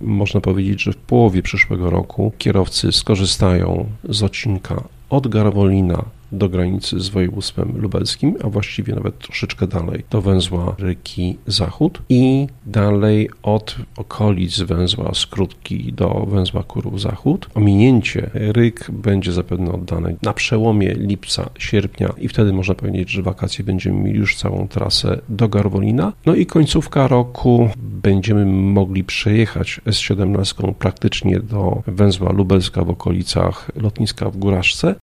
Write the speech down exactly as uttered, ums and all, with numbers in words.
można powiedzieć, że w połowie przyszłego roku kierowcy skorzystają z odcinka od Garwolina do granicy z województwem lubelskim, a właściwie nawet troszeczkę dalej do węzła Ryki Zachód i dalej od okolic węzła Skrótki do węzła Kurów Zachód. Ominięcie Ryk będzie zapewne oddane na przełomie lipca, sierpnia i wtedy można powiedzieć, że wakacje będziemy mieli już całą trasę do Garwolina. No i końcówka roku będziemy mogli przejechać S siedemnaście praktycznie do węzła Lubelska w okolicach lotniska w Góraszce,